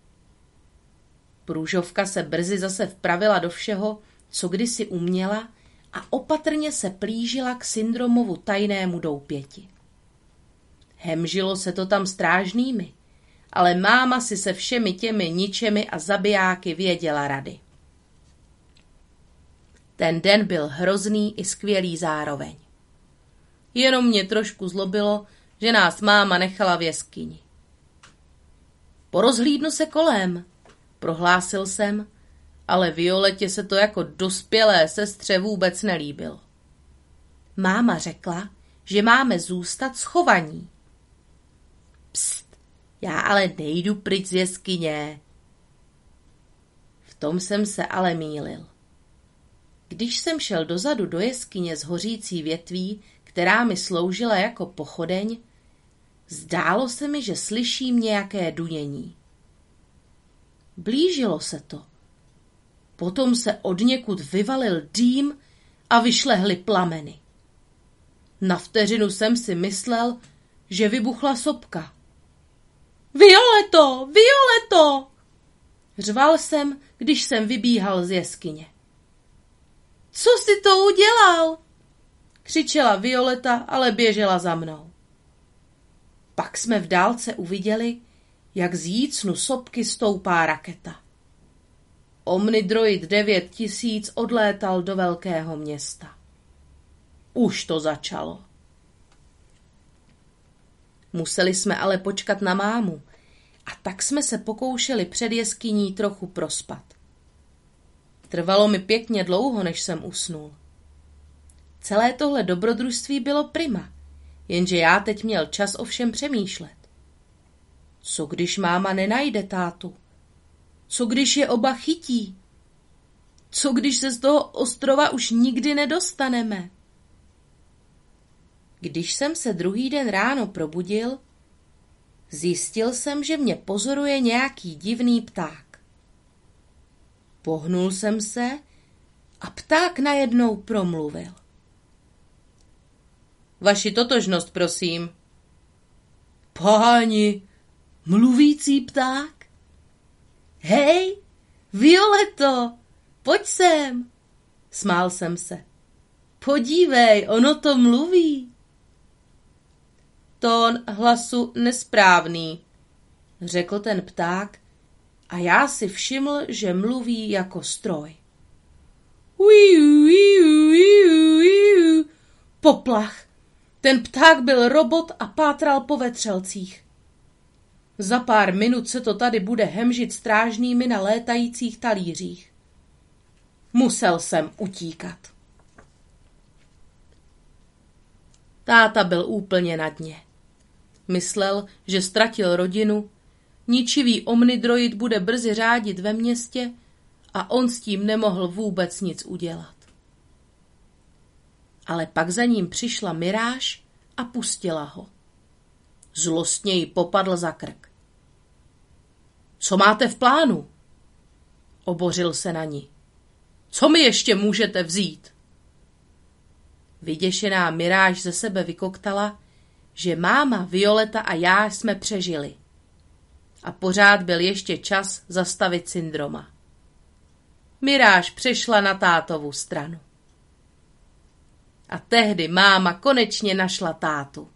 Průžovka se brzy zase vpravila do všeho, co kdysi uměla, a opatrně se plížila k Syndromovu tajnému doupěti. Hemžilo se to tam strážnými, ale máma si se všemi těmi ničemi a zabijáky věděla rady. Ten den byl hrozný i skvělý zároveň. Jenom mě trošku zlobilo, že nás máma nechala v jeskyni. Porozhlídnu se kolem, prohlásil jsem, ale Violetě se to jako dospělé sestře vůbec nelíbilo. Máma řekla, že máme zůstat schovaní. Pst, já ale nejdu pryč z jeskyně. V tom jsem se ale mýlil. Když jsem šel dozadu do jeskyně z hořící větví, která mi sloužila jako pochodeň, zdálo se mi, že slyším nějaké dunění. Blížilo se to. Potom se odněkud vyvalil dým a vyšlehly plameny. Na vteřinu jsem si myslel, že vybuchla sopka. Violeto! Violeto! Řval jsem, když jsem vybíhal z jeskyně. Co jsi to udělal? Křičela Violeta, ale běžela za mnou. Pak jsme v dálce uviděli, jak z jícnu sopky stoupá raketa. Omnidroid 9000 odlétal do velkého města. Už to začalo. Museli jsme ale počkat na mámu a tak jsme se pokoušeli před jeskyní trochu prospat. Trvalo mi pěkně dlouho, než jsem usnul. Celé tohle dobrodružství bylo prima, jenže já teď měl čas o všem přemýšlet. Co když máma nenajde tátu? Co když je oba chytí? Co když se z toho ostrova už nikdy nedostaneme? Když jsem se druhý den ráno probudil, zjistil jsem, že mě pozoruje nějaký divný pták. Pohnul jsem se a pták najednou promluvil. Vaši totožnost, prosím. Páni, mluvící pták? Hej, Violeto, pojď sem, smál jsem se. Podívej, ono to mluví. Tón hlasu nesprávný, řekl ten pták a já si všiml, že mluví jako stroj. Poplach. Ten pták byl robot a pátral po vetřelcích. Za pár minut se to tady bude hemžit strážnými na létajících talířích. Musel jsem utíkat. Táta byl úplně na dně. Myslel, že ztratil rodinu, ničivý omnidroid bude brzy řádit ve městě a on s tím nemohl vůbec nic udělat. Ale pak za ním přišla Miráž a pustila ho. Zlostně ji popadl za krk. Co máte v plánu? Obořil se na ní. Co mi ještě můžete vzít? Vyděšená Miráž ze sebe vykoktala, že máma, Violeta a já jsme přežili. A pořád byl ještě čas zastavit Syndroma. Miráž přešla na tátovu stranu. A tehdy máma konečně našla tátu.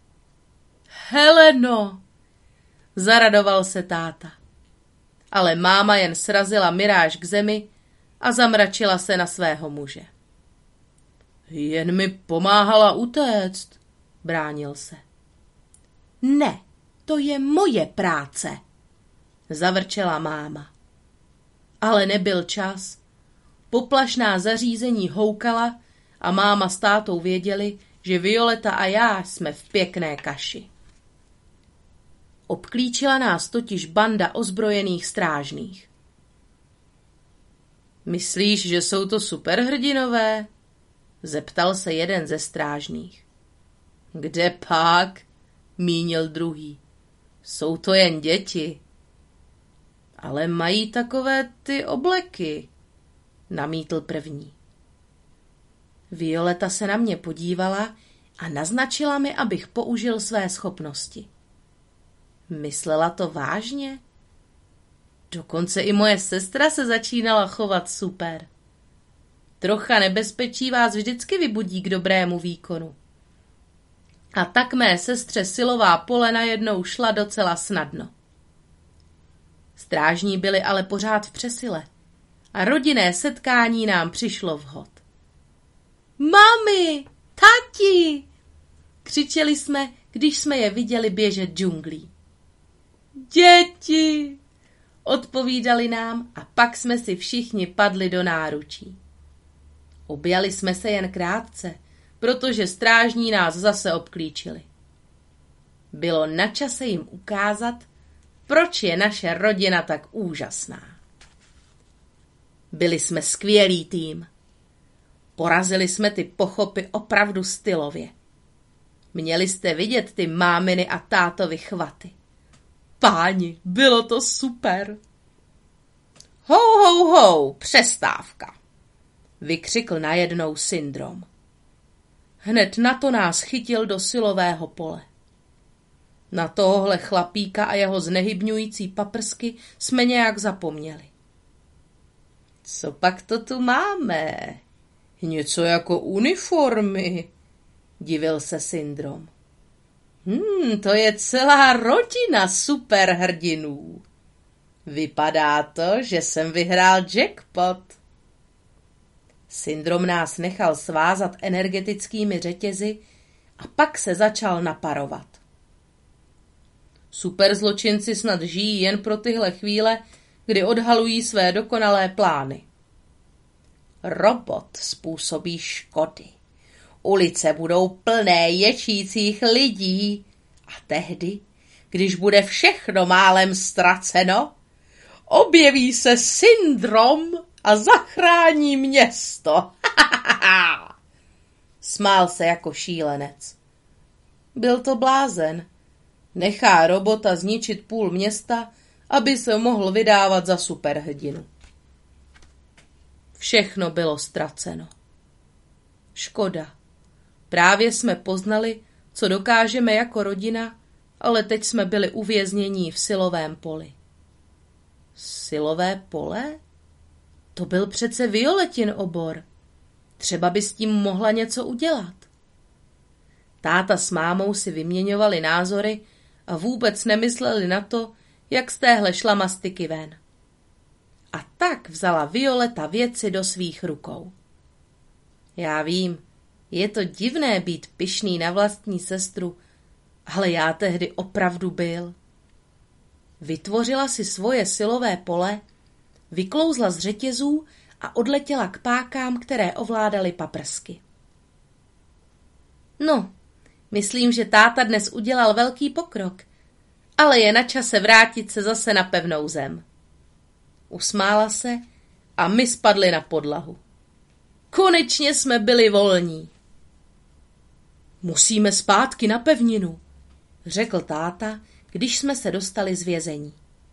Heleno, zaradoval se táta. Ale máma jen srazila Miráž k zemi a zamračila se na svého muže. Jen mi pomáhala utéct, bránil se. Ne, to je moje práce, zavrčela máma. Ale nebyl čas. Poplašná zařízení houkala a máma s tátou věděli, že Violeta a já jsme v pěkné kaši. Obklíčila nás totiž banda ozbrojených strážných. Myslíš, že jsou to superhrdinové? Zeptal se jeden ze strážných. Kde pak? Mínil druhý. Jsou to jen děti. Ale mají takové ty obleky, namítl první. Violeta se na mě podívala a naznačila mi, abych použil své schopnosti. Myslela to vážně? Dokonce i moje sestra se začínala chovat super. Trocha nebezpečí vás vždycky vybudí k dobrému výkonu. A tak mé sestře silová pole najednou šla docela snadno. Strážní byli ale pořád v přesile a rodinné setkání nám přišlo vhod. Mami, tati, křičeli jsme, když jsme je viděli běžet džunglí. Děti, odpovídali nám a pak jsme si všichni padli do náručí. Objali jsme se jen krátce, protože strážní nás zase obklíčili. Bylo na čase jim ukázat, proč je naše rodina tak úžasná. Byli jsme skvělý tým. Porazili jsme ty pochopy opravdu stylově. Měli jste vidět ty máminy a tátovy chvaty. Páni, bylo to super. Hou, hou, hou, přestávka, vykřikl najednou Syndrom. Hned na to nás chytil do silového pole. Na tohohle chlapíka a jeho znehybňující paprsky jsme nějak zapomněli. Co pak to tu máme? Něco jako uniformy, divil se Syndrom. To je celá rodina superhrdinů. Vypadá to, že jsem vyhrál jackpot. Syndrom nás nechal svázat energetickými řetězy a pak se začal naparovat. Superzločinci snad žijí jen pro tyhle chvíle, kdy odhalují své dokonalé plány. Robot způsobí škody. Ulice budou plné ječících lidí a tehdy, když bude všechno málem ztraceno, objeví se Syndrom a zachrání město. Smál se jako šílenec. Byl to blázen. Nechá robota zničit půl města, aby se mohl vydávat za superhrdinu. Všechno bylo ztraceno. Škoda. Právě jsme poznali, co dokážeme jako rodina, ale teď jsme byli uvěznění v silovém poli. Silové pole? To byl přece Violetin obor. Třeba by s tím mohla něco udělat. Táta s mámou si vyměňovali názory a vůbec nemysleli na to, jak z téhle šlamastyky ven. A tak vzala Violeta věci do svých rukou. Já vím, je to divné být pyšný na vlastní sestru, ale já tehdy opravdu byl. Vytvořila si svoje silové pole, vyklouzla z řetězů a odletěla k pákám, které ovládaly paprsky. No, myslím, že táta dnes udělal velký pokrok, ale je na čase vrátit se zase na pevnou zem. Usmála se a my spadli na podlahu. Konečně jsme byli volní. Musíme zpátky na pevninu, řekl táta, když jsme se dostali z vězení.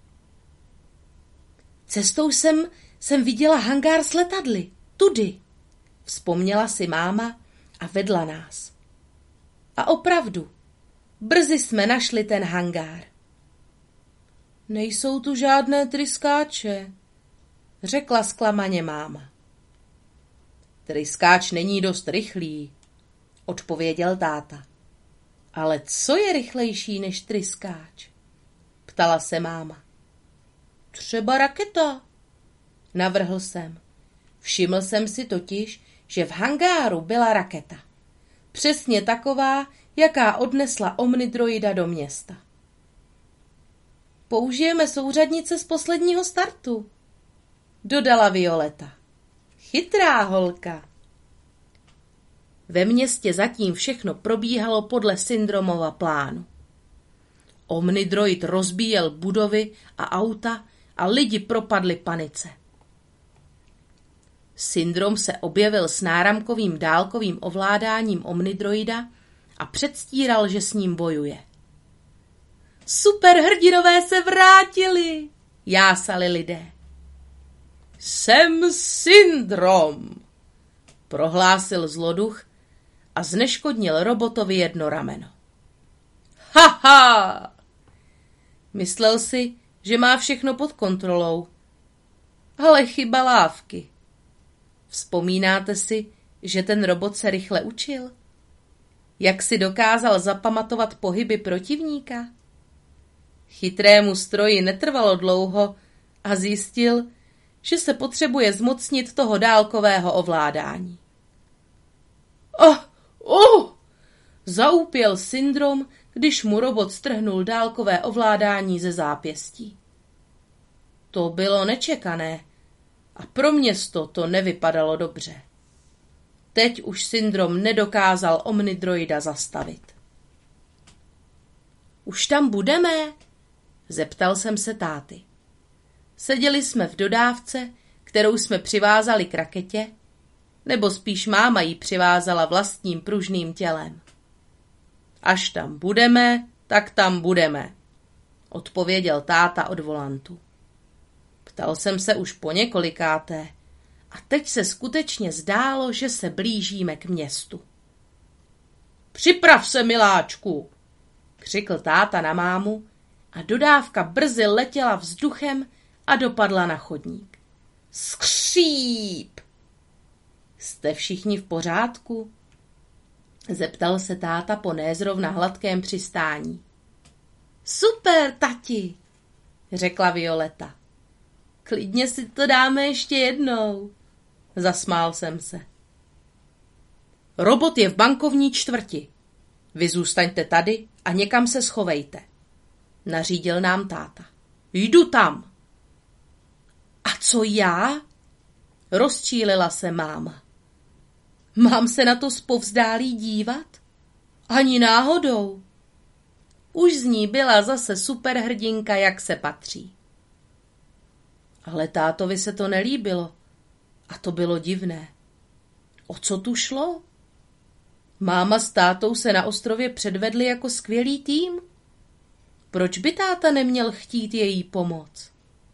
Cestou jsem viděla hangár s letadly, tudy, vzpomněla si máma a vedla nás. A opravdu, brzy jsme našli ten hangár. Nejsou tu žádné tryskáče, řekla zklamaně máma. Tryskáč není dost rychlý, odpověděl táta. Ale co je rychlejší než tryskáč? Ptala se máma. Třeba raketa, navrhl jsem. Všiml jsem si totiž, že v hangáru byla raketa. Přesně taková, jaká odnesla Omnidroida do města. Použijeme souřadnice z posledního startu, dodala Violeta. Chytrá holka. Ve městě zatím všechno probíhalo podle Syndromova plánu. Omnidroid rozbíjel budovy a auta a lidi propadli panice. Syndrom se objevil s náramkovým dálkovým ovládáním Omnidroida a předstíral, že s ním bojuje. Superhrdinové se vrátili, jásali lidé. Jsem Syndrom, prohlásil zloduch a zneškodnil robotovi jedno rameno. Haha! Myslel si, že má všechno pod kontrolou. Ale chyba lávky. Vzpomínáte si, že ten robot se rychle učil? Jak si dokázal zapamatovat pohyby protivníka? Chytrému stroji netrvalo dlouho a zjistil, že se potřebuje zmocnit toho dálkového ovládání. Zaúpěl Syndrom, když mu robot strhnul dálkové ovládání ze zápěstí. To bylo nečekané a pro město to nevypadalo dobře. Teď už Syndrom nedokázal Omnidroida zastavit. Už tam budeme? Zeptal jsem se táty. Seděli jsme v dodávce, kterou jsme přivázali k raketě, nebo spíš máma ji přivázala vlastním pružným tělem. Až tam budeme, tak tam budeme, odpověděl táta od volantu. Ptal jsem se už poněkolikáté a teď se skutečně zdálo, že se blížíme k městu. Připrav se, miláčku, křikl táta na mámu a dodávka brzy letěla vzduchem a dopadla na chodník. Skříp! Jste všichni v pořádku? Zeptal se táta po nezrovna hladkém přistání. Super, tati, řekla Violeta. Klidně si to dáme ještě jednou, zasmál jsem se. Robot je v bankovní čtvrti. Vy zůstaňte tady a někam se schovejte, nařídil nám táta. Jdu tam. A co já? Rozčílila se máma. Mám se na to zpovzdálí dívat? Ani náhodou. Už z ní byla zase superhrdinka, jak se patří. Ale tátovi se to nelíbilo. A to bylo divné. O co tu šlo? Máma s tátou se na ostrově předvedli jako skvělý tým. Proč by táta neměl chtít její pomoc?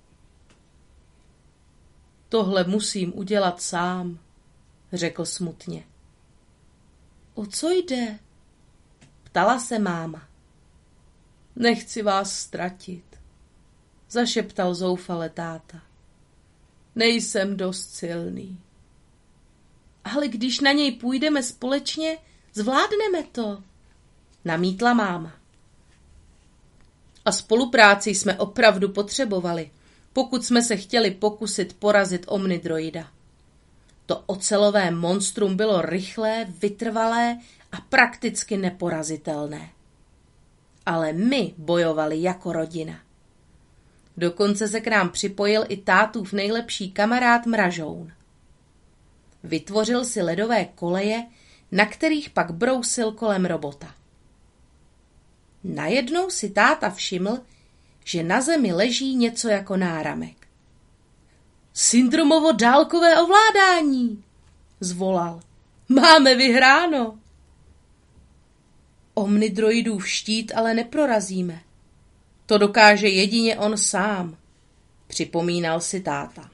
Tohle musím udělat sám, řekl smutně. O co jde? Ptala se máma. Nechci vás ztratit, zašeptal zoufale táta. Nejsem dost silný. Ale když na něj půjdeme společně, zvládneme to, namítla máma. A spolupráci jsme opravdu potřebovali, pokud jsme se chtěli pokusit porazit Omnidroida. To ocelové monstrum bylo rychlé, vytrvalé a prakticky neporazitelné. Ale my bojovali jako rodina. Dokonce se k nám připojil i tátův nejlepší kamarád Mražoun. Vytvořil si ledové koleje, na kterých pak brousil kolem robota. Najednou si táta všiml, že na zemi leží něco jako náramek. Syndromovo dálkové ovládání, zvolal. Máme vyhráno. Omnidroidův štít ale neprorazíme. To dokáže jedině on sám, připomínal si táta.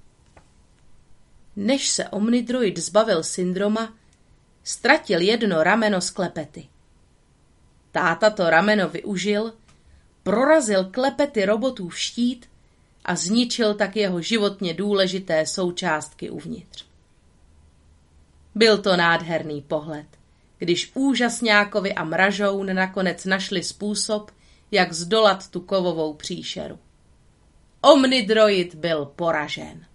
Než se Omnidroid zbavil Syndroma, ztratil jedno rameno z klepety. Táta to rameno využil, prorazil klepety robotův štít a zničil tak jeho životně důležité součástky uvnitř. Byl to nádherný pohled, když úžasňákovi a Mražoun nakonec našli způsob, jak zdolat tu kovovou příšeru. Omnidroid byl poražen.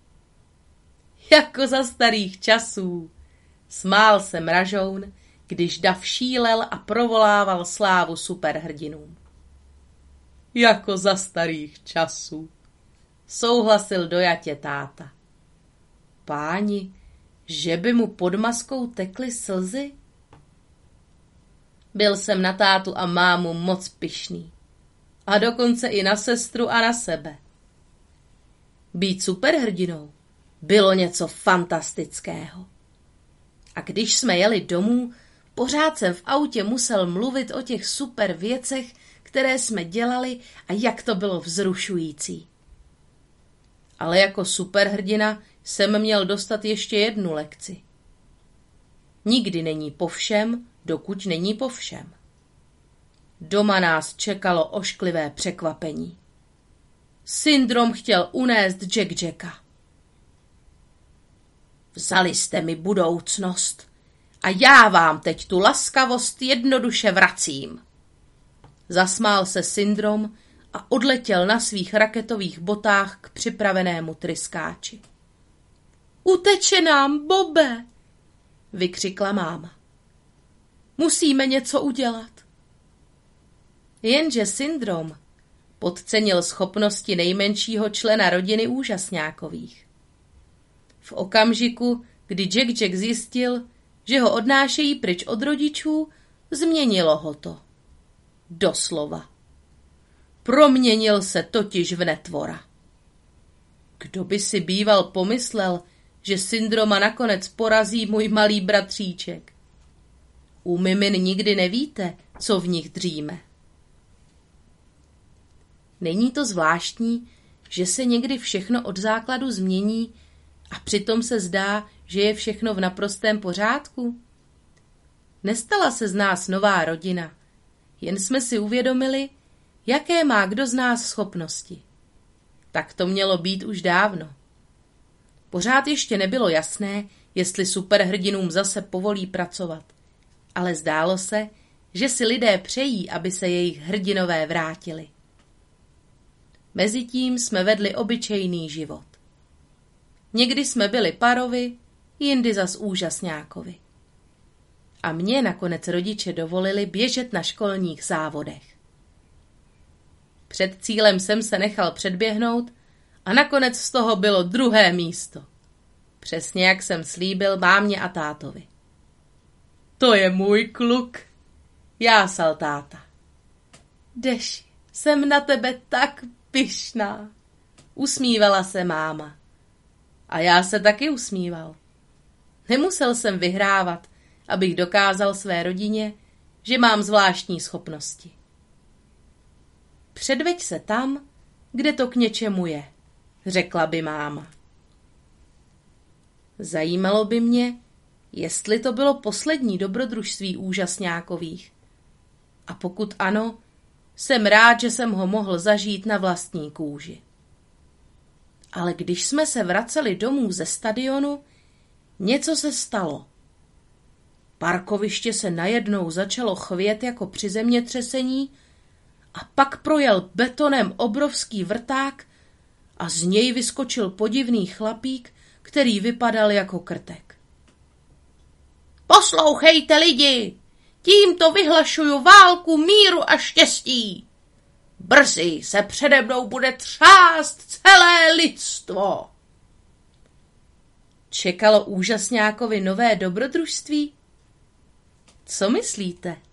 Jako za starých časů, smál se Mražoun, když dav šílel a provolával slávu superhrdinům. Jako za starých časů, souhlasil dojatě táta. Páni, že by mu pod maskou tekly slzy? Byl jsem na tátu a mámu moc pyšný. A dokonce i na sestru a na sebe. Být superhrdinou bylo něco fantastického. A když jsme jeli domů, pořád jsem v autě musel mluvit o těch super věcech, které jsme dělali a jak to bylo vzrušující. Ale jako superhrdina jsem měl dostat ještě jednu lekci. Nikdy není po všem, dokud není po všem. Doma nás čekalo ošklivé překvapení. Syndrom chtěl unést Jacka. Vzali jste mi budoucnost a já vám teď tu laskavost jednoduše vracím. Zasmál se Syndrom a odletěl na svých raketových botách k připravenému tryskáči. Uteče nám, Bobe, vykřikla máma. Musíme něco udělat. Jenže Syndrom podcenil schopnosti nejmenšího člena rodiny Úžasňákových. V okamžiku, kdy Jack zjistil, že ho odnášejí pryč od rodičů, změnilo ho to. Doslova. Proměnil se totiž v netvora. Kdo by si býval pomyslel, že Syndroma nakonec porazí můj malý bratříček? U mimin nikdy nevíte, co v nich dříme. Není to zvláštní, že se někdy všechno od základu změní a přitom se zdá, že je všechno v naprostém pořádku? Nestala se z nás nová rodina, jen jsme si uvědomili, jaké má kdo z nás schopnosti. Tak to mělo být už dávno. Pořád ještě nebylo jasné, jestli superhrdinům zase povolí pracovat, ale zdálo se, že si lidé přejí, aby se jejich hrdinové vrátili. Mezitím jsme vedli obyčejný život. Někdy jsme byli Parovi, jindy zas Úžasňákovi. A mě nakonec rodiče dovolili běžet na školních závodech. Před cílem jsem se nechal předběhnout a nakonec z toho bylo 2. místo. Přesně jak jsem slíbil mámě a tátovi. To je můj kluk, jásal táta. Deši, jsem na tebe tak pyšná, usmívala se máma. A já se taky usmíval. Nemusel jsem vyhrávat, abych dokázal své rodině, že mám zvláštní schopnosti. Předveď se tam, kde to k něčemu je, řekla by máma. Zajímalo by mě, jestli to bylo poslední dobrodružství Úžasňákových. A pokud ano, jsem rád, že jsem ho mohl zažít na vlastní kůži. Ale když jsme se vraceli domů ze stadionu, něco se stalo. Parkoviště se najednou začalo chvět jako při zemětřesení a pak projel betonem obrovský vrták a z něj vyskočil podivný chlapík, který vypadal jako krtek. Poslouchejte lidi, tímto vyhlašuju válku míru a štěstí. Brzy se přede mnou bude třást celé lidstvo. Čekalo Úžasňákovi nové dobrodružství? Co myslíte?